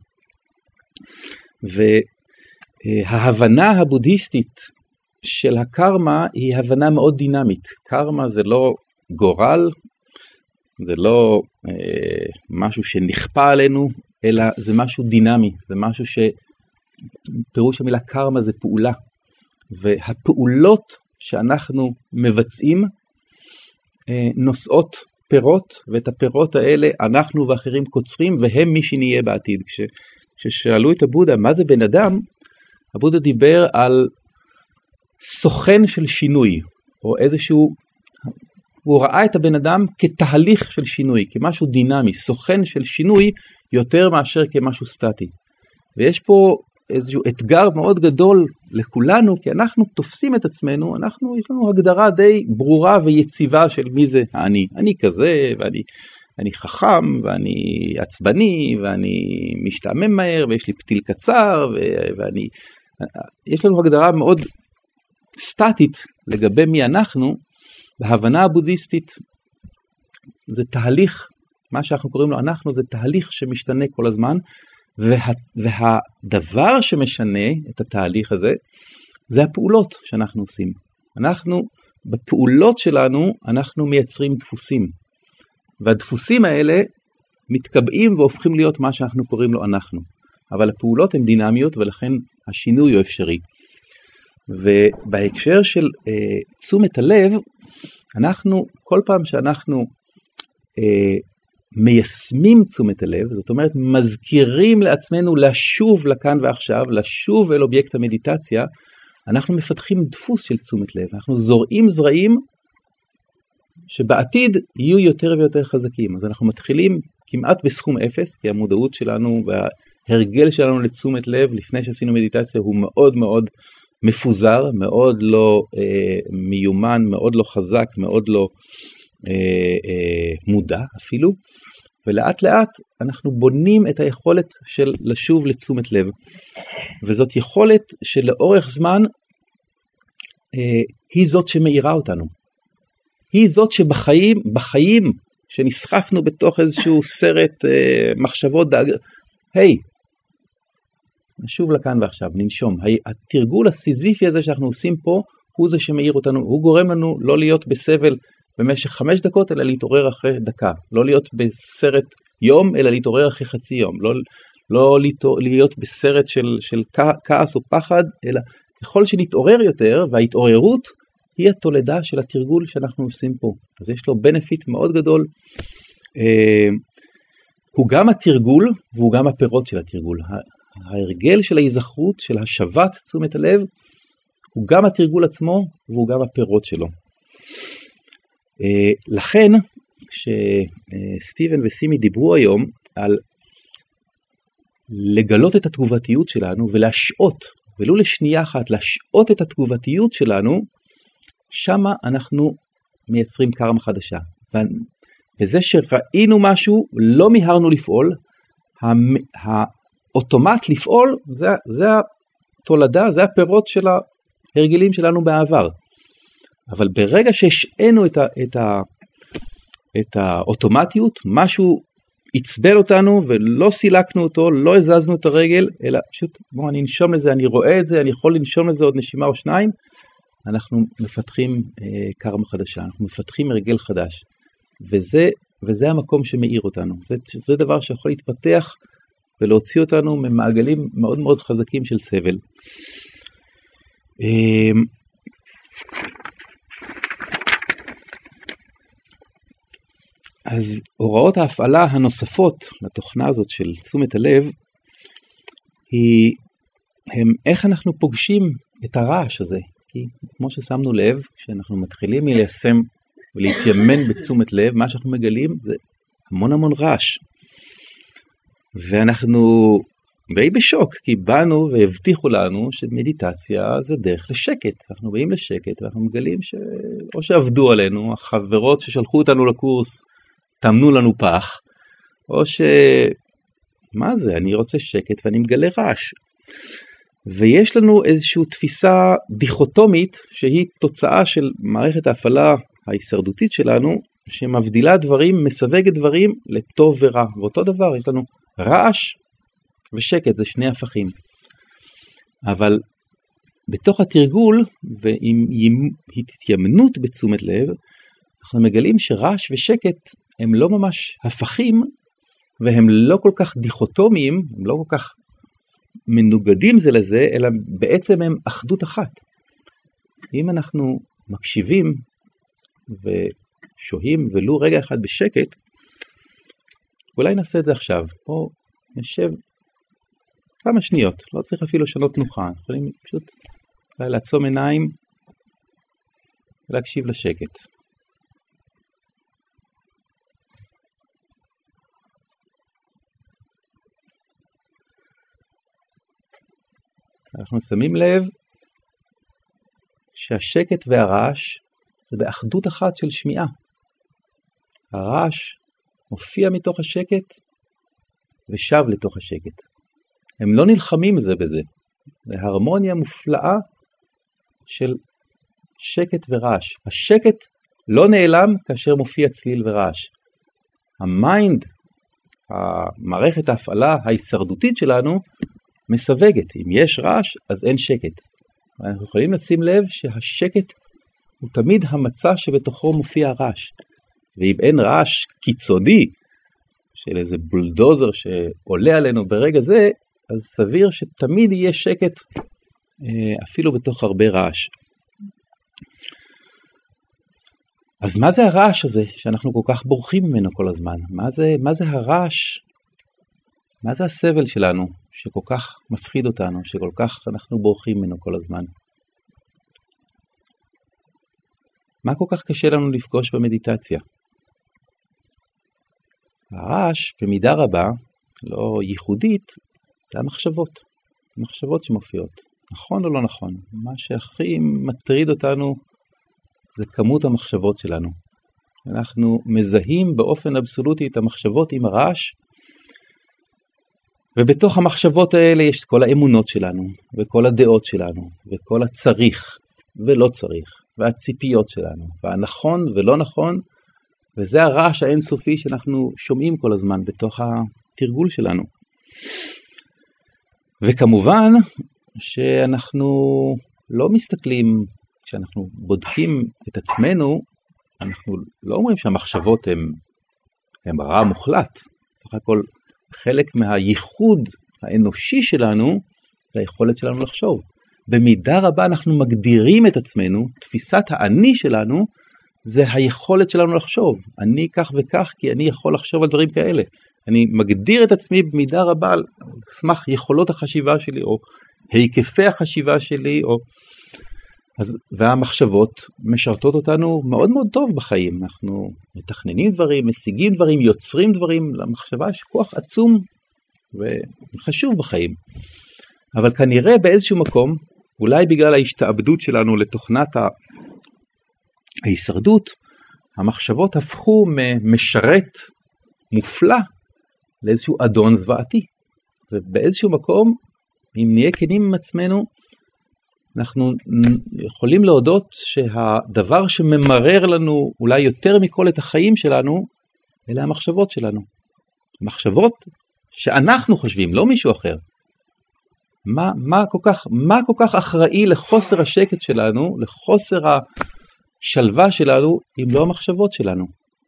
וההבנה הבודהיסטית של הקרמה היא הבנה מאוד דינמית. קרמה זה לא גורל, זה לא משהו שנכפה עלינו, אלא זה משהו דינמי, זה משהו שפירוש המילה קרמה זה פעולה. והפעולות שאנחנו מבצעים נושאות פירות, ואת הפירות האלה אנחנו ואחרים קוצרים, והם מי שנהיה בעתיד. כששאלו את הבודה מה זה בן אדם, הבודה דיבר על סוכן של שינוי, או הוא ראה את הבן אדם כתהליך של שינוי, כמשהו דינמי, סוכן של שינוי יותר מאשר כמשהו סטטי. ויש פה איזשהו אתגר מאוד גדול לכולנו, כי אנחנו תופסים את עצמנו, יש לנו הגדרה די ברורה ויציבה של מי זה אני. אני כזה, ואני חכם, ואני עצבני, ואני משתעמם מהר, ויש לי פתיל קצר, יש לנו הגדרה מאוד סטטית לגבי מי אנחנו. בהבנה הבודהיסטית זה תהליך, מה שאנחנו קוראים לו אנחנו, זה תהליך שמשתנה כל הזמן, והדבר שמשנה את התהליך הזה, זה הפעולות שאנחנו עושים. בפעולות שלנו, אנחנו מייצרים דפוסים, והדפוסים האלה מתקבעים והופכים להיות מה שאנחנו קוראים לו אנחנו. אבל הפעולות הן דינמיות, ולכן השינוי הוא אפשרי. ובהקשר של תשומת הלב, כל פעם שאנחנו מיישמים תשומת הלב, זאת אומרת מזכירים לעצמנו לשוב לכאן ועכשיו, לשוב אל אובייקט המדיטציה, אנחנו מפתחים דפוס של תשומת לב, אנחנו זורעים זרעים שבעתיד יהיו יותר ויותר חזקים. אז אנחנו מתחילים כמעט בסכום אפס, כי המודעות שלנו וההרגל שלנו לתשומת לב לפני שעשינו מדיטציה הוא מאוד מאוד מפוזר, מאוד לא מיומן, מאוד לא חזק, מאוד לא מודע אפילו, ולאט לאט אנחנו בונים את היכולת של לשוב לתשומת לב, וזאת יכולת שלאורך זמן היא זאת שמאירה אותנו, היא זאת בחיים שנסחפנו בתוך איזשהו סרט מחשבות דאג, היי, נשוב לכאן ועכשיו, ננשום. התרגול הסיזיפי הזה שאנחנו עושים פה, הוא זה שמאיר אותנו, הוא גורם לנו לא להיות בסבל במשך 5 דקות, אלא להתעורר אחרי דקה. לא להיות בסרט יום, אלא להתעורר אחרי חצי יום. לא להיות בסרט של כעס או פחד, אלא ככל שנתעורר יותר, וההתעוררות היא התולדה של התרגול שאנחנו עושים פה. אז יש לו בנפיט מאוד גדול. הוא גם התרגול, והוא גם הפירות של התרגול. ההרגל של ההיזכרות, של השבת תשומת הלב, הוא גם התרגול עצמו, והוא גם הפירות שלו. לכן, כשסטיבן וסימי דיברו היום על לגלות את התגובתיות שלנו ולהשעות, ולו לשנייה אחת, להשעות את התגובתיות שלנו, שמה אנחנו מייצרים קרמה חדשה. וזה שראינו משהו, לא מיהרנו לפעול, האוטומט לפעול, זה התולדה, זה הפירות של ההרגלים שלנו בעבר. אבל ברגע שהשענו את האוטומטיות, משהו עצבן אותנו ולא סילקנו אותו, לא הזזנו את הרגל, אלא פשוט, בוא אני ננשום לזה, אני רואה את זה, אני יכול לנשום לזה עוד נשימה או שניים, אנחנו מפתחים קרמה חדשה, אנחנו מפתחים הרגל חדש. וזה המקום שמאיר אותנו. זה דבר שיכול להתפתח ולהוציא אותנו ממעגלים מאוד מאוד חזקים של סבל. אז הוראות ההפעלה הנוספות לתוכנה הזאת של תשומת הלב, הם איך אנחנו פוגשים את הרעש הזה. כי כמו ששמנו לב, כשאנחנו מתחילים ליישם ולהתיימן בתשומת לב, מה שאנחנו מגלים זה המון רעש. ואנחנו די בשוק, כי באנו והבטיחו לנו שמדיטציה זה דרך לשקט. אנחנו באים לשקט ואנחנו מגלים או שעבדו עלינו, החברות ששלחו אותנו לקורס תאמנו לנו פח, או מה זה, אני רוצה שקט ואני מגלה רעש. ויש לנו איזושהי תפיסה דיכוטומית שהיא תוצאה של מערכת ההפעלה ההישרדותית שלנו, שמבדילה דברים, מסווגת דברים לטוב ורע. ואותו דבר, יש לנו רעש ושקט, זה שני הפכים. אבל בתוך התרגול, ועם התיימנות בתשומת לב, אנחנו מגלים שרעש ושקט הם לא ממש הפכים, והם לא כל כך דיכוטומיים, הם לא כל כך מנוגדים זה לזה, אלא בעצם הם אחדות אחת. אם אנחנו מקשיבים ושוהים ולו רגע אחד בשקט, אולי נעשה את זה עכשיו. פה נשב כמה שניות, לא צריך אפילו לשנות תנוחה, יכולים פשוט לעצום עיניים ולהקשיב לשקט. אנחנו שמים לב שהשקט והרעש זה באחדות אחת של שמיעה. הרעש מופיע מתוך השקט ושב לתוך השקט. הם לא נלחמים זה בזה. זה הרמוניה מופלאה של שקט ורעש. השקט לא נעלם כאשר מופיע צליל ורעש. המיינד, המערכת ההפעלה ההישרדותית שלנו, מסווגת. אם יש רעש, אז אין שקט. אנחנו יכולים לשים לב שהשקט הוא תמיד המצע שבתוכו מופיע הרעש. ואם אין רעש קיצוני, של איזה בולדוזר שעולה עלינו ברגע זה, אז סביר שתמיד יהיה שקט, אפילו בתוך הרבה רעש. אז מה זה הרעש הזה שאנחנו כל כך בורחים ממנו כל הזמן? מה זה הרעש? מה זה הסבל שלנו שכל כך מפחיד אותנו, שכל כך אנחנו בורחים ממנו כל הזמן? מה כל כך קשה לנו לפגוש במדיטציה? הרעש במידה רבה, לא ייחודית, זה המחשבות שמופיעות. נכון או לא נכון? מה שהכי מטריד אותנו זה כמות המחשבות שלנו. אנחנו מזהים באופן אבסולוטי את המחשבות עם הרעש, ובתוך המחשבות האלה יש כל האמונות שלנו, וכל הדעות שלנו, וכל הצריך ולא צריך, והציפיות שלנו, והנכון ולא נכון, וזה הרעש האינסופי שאנחנו שומעים כל הזמן בתוך התרגול שלנו. וכמובן שאנחנו לא מסתכלים, כשאנחנו בודקים את עצמנו, אנחנו לא אומרים שהמחשבות הם רע מוחלט. סך הכל חלק מהייחוד האנושי שלנו זה היכולת שלנו לחשוב. במידה רבה אנחנו מגדירים את עצמנו, תפיסת האני שלנו זה היכולת שלנו לחשוב. אני כך וכך כי אני יכול לחשוב על דברים כאלה. אני מגדיר את עצמי במידה רבה על סמך יכולות החשיבה שלי או היקפי החשיבה שלי והמחשבות משרתות אותנו מאוד מאוד טוב בחיים. אנחנו מתכננים דברים, משיגים דברים, יוצרים דברים. למחשבה יש כוח עצום וחשוב בחיים. אבל כנראה באיזשהו מקום, אולי בגלל ההשתעבדות שלנו לתוכנת ההישרדות, המחשבות הפכו ממשרת מופלא לאיזשהו אדון זוועתי. ובאיזשהו מקום, אם נהיה כנים עם עצמנו, אנחנו יכולים להודות שהדבר שממרר לנו אולי יותר מכל את החיים שלנו, אלה המחשבות שלנו. מחשבות שאנחנו חושבים, לא מישהו אחר. מה כל כך אחראי לחוסר השקט שלנו, לחוסר השלווה שלנו, אם לא המחשבות שלנו?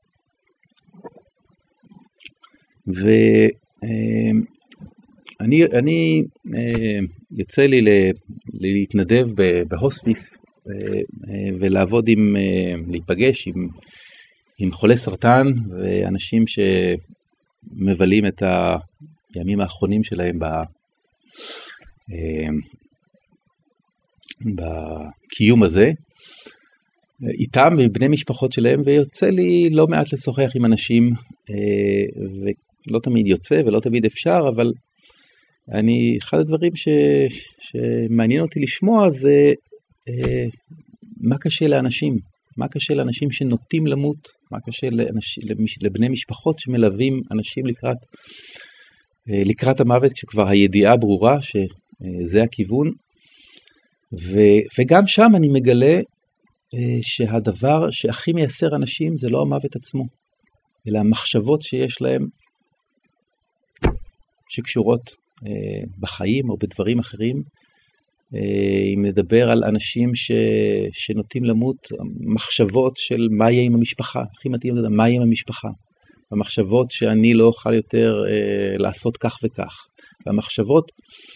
אני יוצא לי להתנדב בהוספיס ולעבוד להיפגש עם חולי סרטן ואנשים שמבלים את הימים האחרונים שלהם בקיום הזה איתם ובני משפחות שלהם, ויוצא לי לא מעט לשוחח עם אנשים, ולא תמיד יוצא ולא תמיד אפשר, אבל אחד הדברים שמעניין אותי לשמוע זה מה קשה לאנשים, מה קשה לאנשים שנוטים למות, מה קשה לבני משפחות שמלווים אנשים לקראת המוות, כשכבר הידיעה ברורה שזה הכיוון. וגם שם אני מגלה שהדבר שהכי מייסר אנשים זה לא המוות עצמו, אלא המחשבות שיש להם שקשורות בחיים או בדברים אחרים. אם נדבר על אנשים שנוטים למות, מחשבות של מה יהיה עם המשפחה, הכי מתאים לדעת מה יהיה עם המשפחה, המחשבות שאני לא אוכל יותר לעשות כך וכך, והמחשבות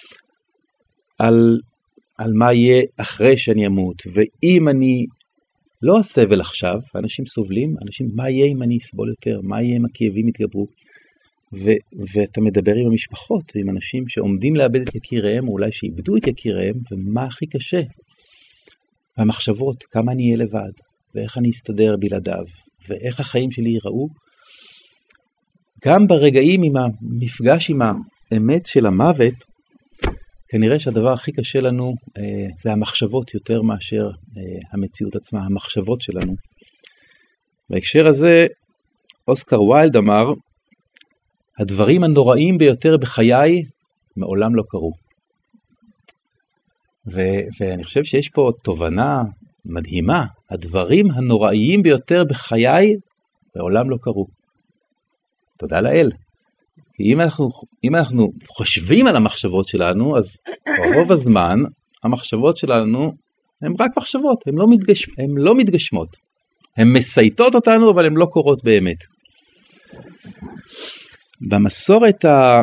על מה יהיה אחרי שאני אמות, ואם אני לא הסבל עכשיו, אנשים סובלים, מה יהיה אם אני אסבול יותר, מה יהיה אם הכאבים יתגברו, ואתה מדבר עם המשפחות, עם אנשים שעומדים לאבד את יקיריהם, או אולי שאיבדו את יקיריהם, ומה הכי קשה? המחשבות, כמה אני אהיה לבד, ואיך אני אסתדר בלעדיו, ואיך החיים שלי ייראו. גם ברגעים עם המפגש עם האמת של המוות, כנראה שהדבר הכי קשה לנו זה המחשבות יותר מאשר המציאות עצמה, המחשבות שלנו. בהקשר הזה, אוסקר ויילד אמר, הדברים הנוראים ביותר בחיי מעולם לא קרו. ואני חושב שיש פה תובנה מדהימה, הדברים הנוראיים ביותר בחיי מעולם לא קרו. תודה לאל. אם אנחנו חושבים על המחשבות שלנו, אז רוב הזמן המחשבות שלנו הן רק מחשבות, הן לא מתגשמות. הן מסייטות אותנו, אבל הן לא קורות באמת. במסורת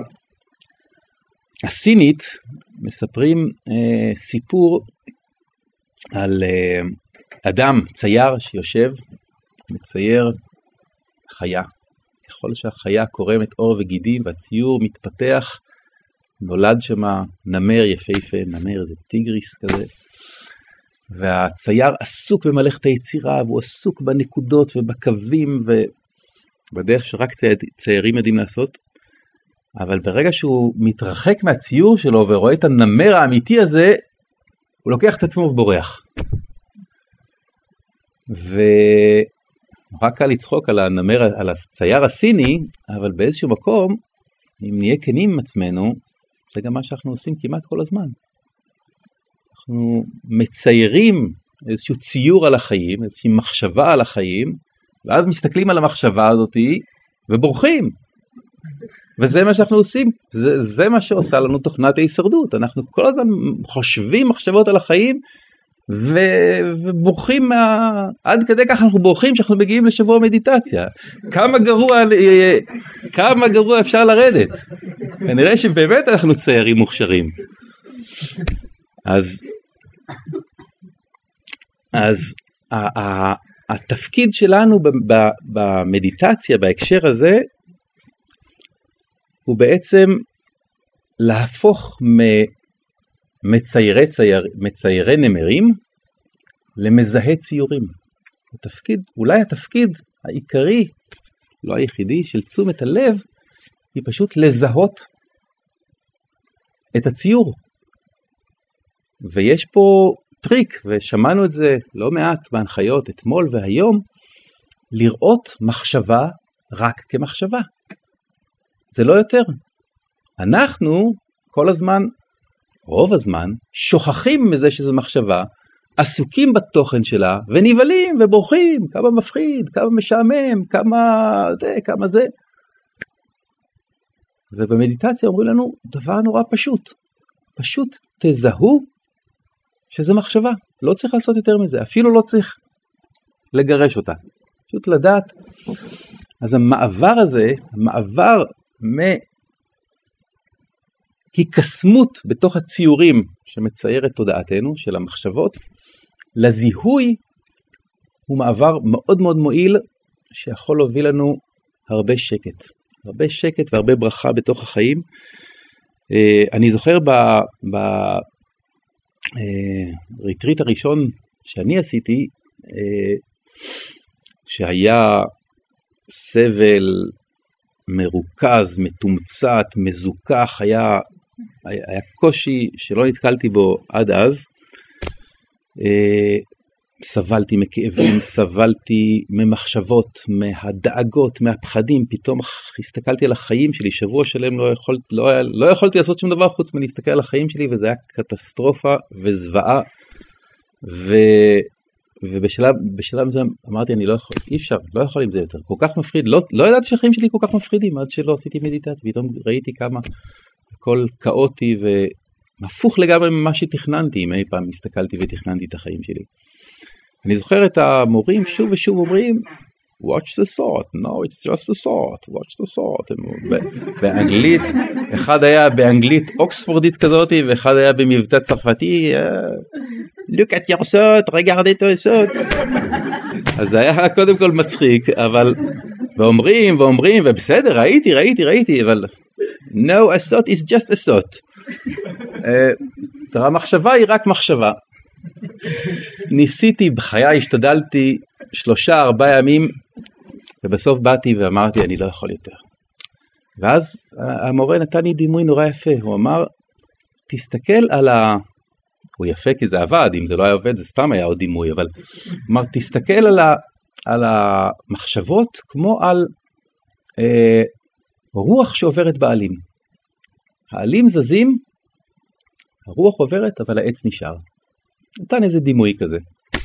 הסינית מספרים סיפור על אדם צייר שיושב מצייר חיה. ככל שהחיה קורמת עור וגידים והציור מתפתח, נולד שמה נמר יפהפה, נמר זה טיגריס כזה, והצייר עסוק במלאכת היצירה, והוא עסוק בנקודות ובקווים ובדרך שרק ציירים יודעים לעשות, אבל ברגע שהוא מתרחק מהציור שלו ורואה את הנמר האמיתי הזה, הוא לוקח את עצמו ובורח. ורק קל לצחוק על הנמר, על הצייר הסיני, אבל באיזשהו מקום, אם נהיה כנים עם עצמנו, זה גם מה שאנחנו עושים כמעט כל הזמן. אנחנו מציירים איזשהו ציור על החיים, איזושהי מחשבה על החיים, ואז מסתכלים על המחשבה הזאת ובורחים. וזה מה שאנחנו עושים, זה מה שעושה לנו תוכנת ההישרדות. אנחנו כל הזמן חושבים מחשבות על החיים, ובורחים עד כדי כך אנחנו בורחים שאנחנו מגיעים לשבוע מדיטציה. כמה גרוע אפשר לרדת. כנראה שבאמת אנחנו ציירים מוכשרים. אז התפקיד שלנו במדיטציה בהקשר הזה הוא בעצם להפוך מציירי נמרים למזהה ציורים. אולי התפקיד העיקרי, לא היחידי, של תשומת הלב, היא פשוט לזהות את הציור. ויש פה טריק, ושמענו את זה לא מעט בהנחיות אתמול והיום, לראות מחשבה רק כמחשבה. זה לא יותר. אנחנו כל הזמן, רוב הזמן, שוכחים מזה שזו מחשבה, עסוקים בתוכן שלה, ונבלים ובורחים, כמה מפחיד, כמה משעמם, כמה זה. ובמדיטציה אומרים לנו דבר נורא פשוט. פשוט תזהו שזה מחשבה. לא צריך לעשות יותר מזה, אפילו לא צריך לגרש אותה. פשוט לדעת. אז המעבר הזה, המעבר מהיקסמות בתוך הציורים שמצייר את תודעתנו, של המחשבות, לזיהוי, הוא מעבר מאוד מאוד מועיל, שיכול להוביל לנו הרבה שקט. הרבה שקט והרבה ברכה בתוך החיים. אני זוכר בריטריט הראשון שאני עשיתי, שהיה סבל מרוכז, מתומצת, מזוכח, היה קושי שלא נתקלתי בו עד אז. סבלתי מכאבים, סבלתי ממחשבות, מהדאגות, מהפחדים. פתאום הסתכלתי על החיים שלי, שבוע שלם לא יכולתי לעשות שום דבר חוץ מלהסתכל על החיים שלי, וזה היה קטסטרופה וזוועה. ובשלב מסוים אמרתי, אני לא יכול, אי אפשר, לא יכול עם זה יותר, כל כך מפחיד, לא ידעתי שהחיים שלי כל כך מפחידים, עד שלא עשיתי מדיטציה, פתאום ראיתי כמה הכל כאוטי ומפוך לגמרי ממה שתכננתי, אם אי פעם הסתכלתי ותכננתי את החיים שלי. אני זוכר את המורים שוב ושוב אומרים, watch the thought, no it's just the thought, watch the thought. באנגלית, אחד היה באנגלית אוקספורדית כזאת, ואחד היה במבטא צרפתי, look at your thought, regardez ton thought. אז זה היה קודם כל מצחיק, אבל, ואומרים, ובסדר, ראיתי, אבל, no, a thought is just a thought. המחשבה היא רק מחשבה. ניסיתי בחיי, השתדלתי 3-4 ימים, ובסוף באתי ואמרתי, אני לא יכול יותר. ואז המורה נתן לי דימוי נורא יפה, הוא אמר, תסתכל על הוא יפה כי זה עבד, אם זה לא היה עובד זה סתם היה עוד דימוי, אבל אמר, תסתכל על המחשבות כמו על רוח שעוברת בעלים. העלים זזים, הרוח עוברת, אבל העץ נשאר. נתן איזה דימוי כזה.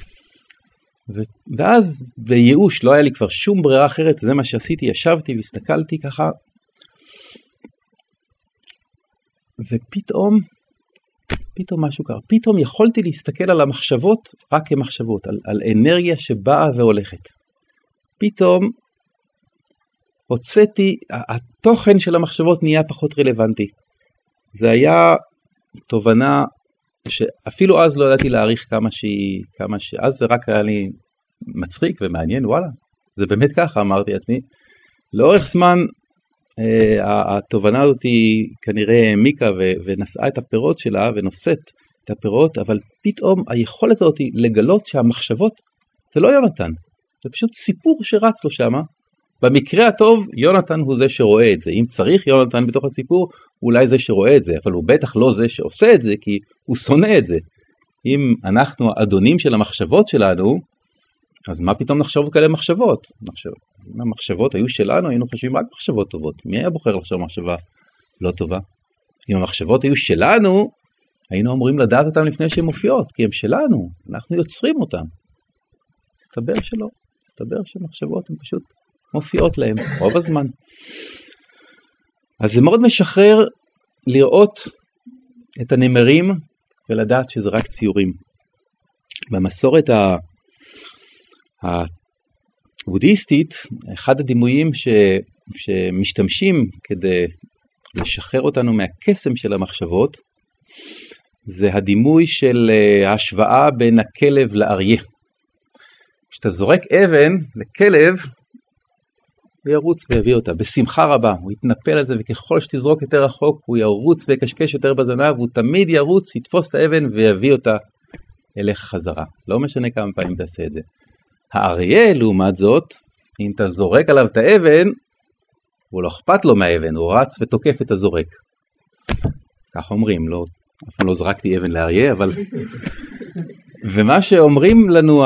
ואז בייאוש, לא היה לי כבר שום ברירה אחרת, זה מה שעשיתי, ישבתי והסתכלתי ככה, ופתאום משהו קרה, פתאום יכולתי להסתכל על המחשבות רק כמחשבות, על אנרגיה שבאה והולכת. פתאום הוצאתי, התוכן של המחשבות נהיה פחות רלוונטי. זה היה תובנה שאפילו אז לא ידעתי להעריך כמה אז זה רק היה לי מצחיק ומעניין, וואלה, זה באמת ככה, אמרתי לעצמי. לאורך זמן התובנה הזאת היא כנראה העמיקה ונשאה את הפירות שלה ונושאת את הפירות, אבל פתאום היכולת הזאת היא לגלות שהמחשבות זה לא יונתן, זה פשוט סיפור שרץ לו שמה. במקרה הטוב יונתן הוא זה שרואה את זה, אם צריך יונתן בתוך הסיפור אולי זה שרואה את זה, אבל הוא בטח לא זה שעושה את זה כי הוא שונא את זה. אם אנחנו האדונים של המחשבות שלנו, אז מה פתאום נחשוב כאלה מחשבות? אם המחשבות היו שלנו, היינו חושבים רק מחשבות טובות. מי היה בוחר לחשוב מחשבה לא טובה? אם המחשבות היו שלנו, היינו אמורים לדעת אותם לפני שהן מופיעות, כי הן שלנו, אנחנו יוצרים אותם. מסתבר שלא, מסתבר שמחשבות הן פשוט מופיעות להם רוב הזמן. אז זה מאוד משחרר לראות את הנמרים ולדעת שזה רק ציורים. במסורת הבודהיסטית, אחד הדימויים שמשתמשים כדי לשחרר אותנו מהקסם של המחשבות, זה הדימוי של ההשוואה בין הכלב לאריה. כשאתה זורק אבן לכלב, הוא ירוץ ויביא אותה, בשמחה רבה, הוא יתנפל על זה, וככל שתזרוק יותר רחוק, הוא ירוץ ויקשקש יותר בזנב, הוא תמיד ירוץ, יתפוס את האבן ויביא אותה אליך חזרה. לא משנה כמה פעמים תעשה את זה. האריה, לעומת זאת, אם אתה זורק עליו את האבן, הוא לא אכפת לו מהאבן, הוא רץ ותוקף את הזורק. כך אומרים, אף פעם לא זרקתי אבן לאריה, אבל... ומה שאומרים לנו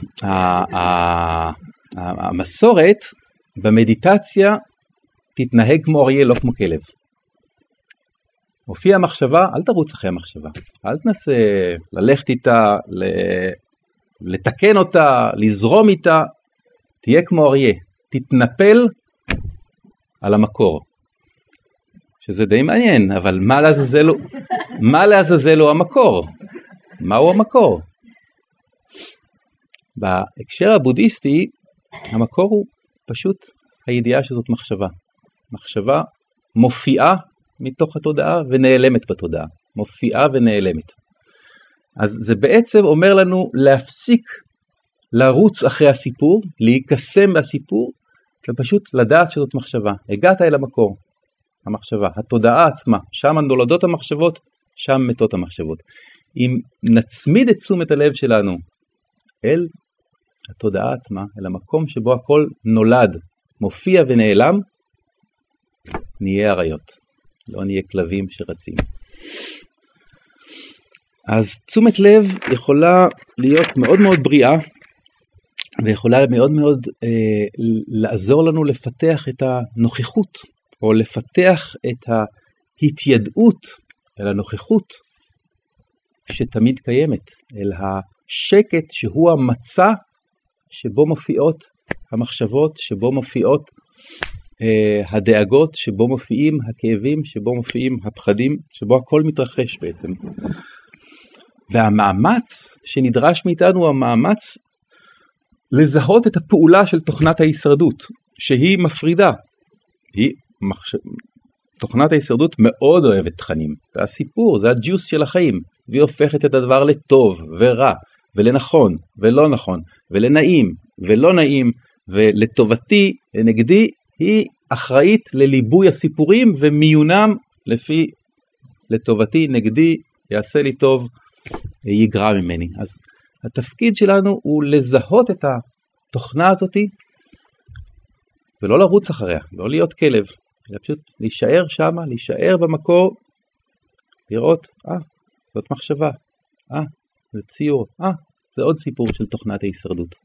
המסורת, במדיטציה תתנהג כמו אריה, לא כמו כלב. הופיע מחשבה, אל תרוץ אחרי המחשבה. אל תנסה ללכת איתה, לתקן אותה, לזרום איתה. תהיה כמו אריה. תתנפל על המקור. שזה די מעניין, אבל מה לעזאזל הוא המקור? מהו המקור? בהקשר הבודהיסטי, המקור הוא פשוט הידיעה שזאת מחשבה. מחשבה מופיעה מתוך התודעה ונעלמת בתודעה. מופיעה ונעלמת. אז זה בעצם אומר לנו להפסיק לרוץ אחרי הסיפור, להיקסם מהסיפור, ופשוט לדעת שזאת מחשבה. הגעת אל המקור, המחשבה, התודעה עצמה. שם נולדות המחשבות, שם מתות המחשבות. אם נצמיד את תשומת הלב שלנו אל התודעה עצמה, אל המקום שבו הכל נולד, מופיע ונעלם, נהיה אריות, לא נהיה כלבים שרצים. אז תשומת לב יכולה להיות מאוד מאוד בריאה, ויכולה מאוד מאוד לעזור לנו לפתח את הנוכחות, או לפתח את ההתיידעות אל הנוכחות שתמיד קיימת, אל השקט שהוא המצע שבו מופיעות המחשבות, שבו מופיעות הדאגות, שבו מופיעים הכאבים, שבו מופיעים הפחדים, שבו הכל מתרחש בעצם. והמאמץ שנדרש מאיתנו הוא המאמץ לזהות את הפעולה של תוכנת ההישרדות, שהיא מפרידה. תוכנת ההישרדות מאוד אוהבת תכנים. זה הסיפור, זה הג'וס של החיים. והיא הופכת את הדבר לטוב ורע, ולנכון ולא נכון, ולנעים ולא נעים, ולטובתי, לנגדי, היא אחראית לליבוי הסיפורים ומיונם לפי לטובתי, נגדי, יעשה לי טוב, יגרע ממני. אז התפקיד שלנו הוא לזהות את התוכנה הזאת, ולא לרוץ אחריה, לא להיות כלב, אלא פשוט להישאר שמה, להישאר במקור, לראות, זאת מחשבה, זה ציור, זה עוד סיפור של תוכנת ההישרדות.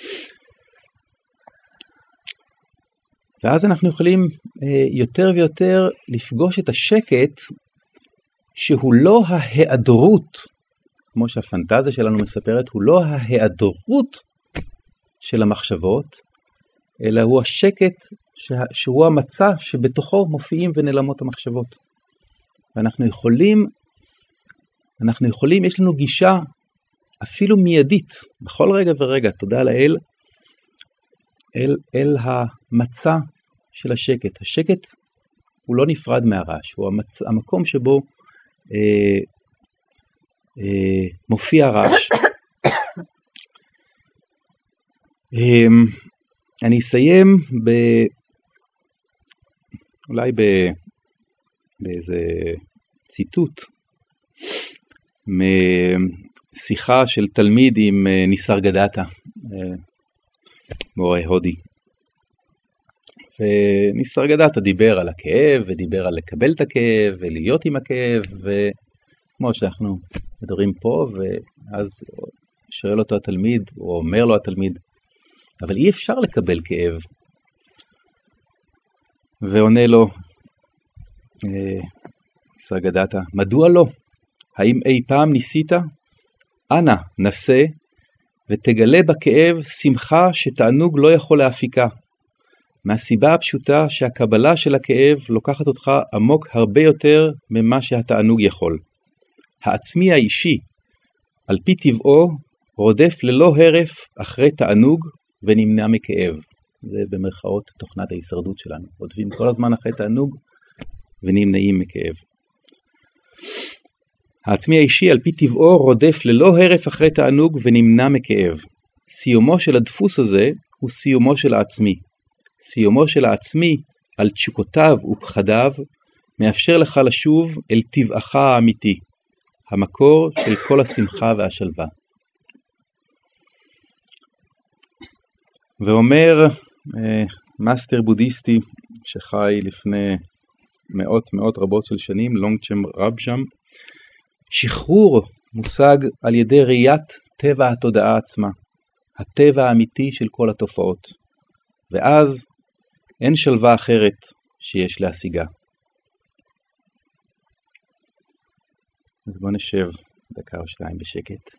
ואז אנחנו יכולים יותר ויותר לפגוש את השקט שהוא לא ההיעדרות, כמו שהפנטזיה שלנו מספרת, הוא לא ההיעדרות של המחשבות, אלא הוא השקט שהוא המצע שבתוכו מופיעים ונעלמות המחשבות. ואנחנו יכולים, יש לנו גישה אפילו מיידית, בכל רגע ורגע, תודה לאל, אל המצע של השקט. השקט הוא לא נפרד מהרעש, הוא המקום שבו מופיע רעש. אני אסיים אולי באיזה ציטוט משיחה של תלמיד עם ניסרגדתה, מורה הודי. וניסרגדתה דיבר על הכאב, ודיבר על לקבל את הכאב, ולהיות עם הכאב, וכמו שאנחנו מדברים פה, ואז שואל אותו התלמיד, או אומר לו התלמיד, אבל אי אפשר לקבל כאב. ועונה לו ניסרגדתה, מדוע לא? האם אי פעם ניסית? אנא, נסה, ותגלה בכאב שמחה שתענוג לא יכול להפיקה. מהסיבה הפשוטה שהקבלה של הכאב לוקחת אותך עמוק הרבה יותר ממה שהתענוג יכול. העצמי האישי, על פי טבעו, רודף ללא הרף אחרי תענוג ונמנע מכאב. זה במרכאות תוכנת ההישרדות שלנו. רודפים כל הזמן אחרי תענוג ונמנעים מכאב. העצמי האישי על פי טבעו רודף ללא הרף אחרי תענוג ונמנע מכאב. סיומו של הדפוס הזה הוא סיומו של העצמי. סיומו של העצמי על תשוקותיו ופחדיו מאפשר לך לשוב אל טבעך האמיתי, המקור של כל השמחה והשלווה. ואומר מאסטר בודהיסטי שחי לפני מאות רבות של שנים, לונגצ'ם רבז'ם, שחרור מושג על ידי ראיית טבע התודעה עצמה, הטבע האמיתי של כל התופעות, ואז אין שלווה אחרת שיש להשיגה. אז בוא נשב דקה או שתיים בשקט.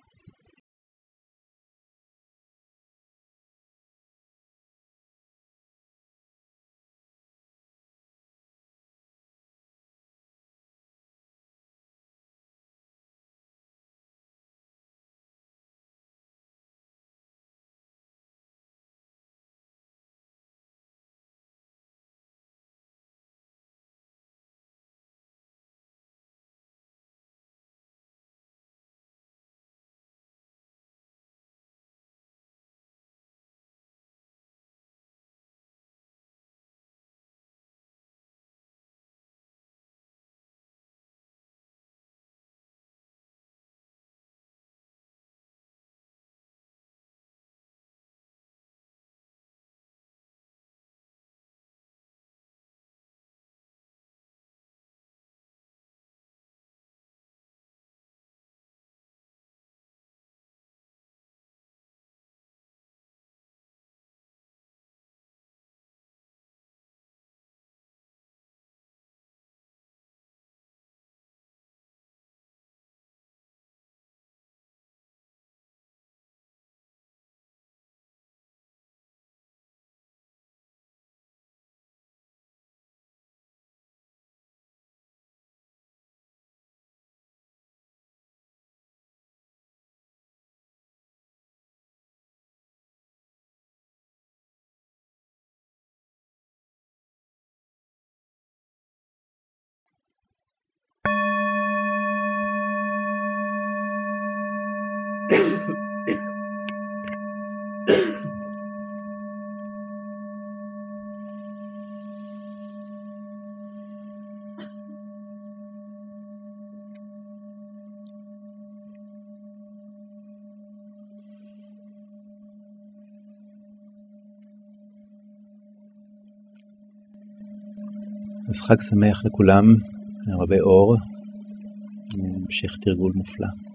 אז חג שמח לכולם, הרבה אור, המשך תרגול מופלא.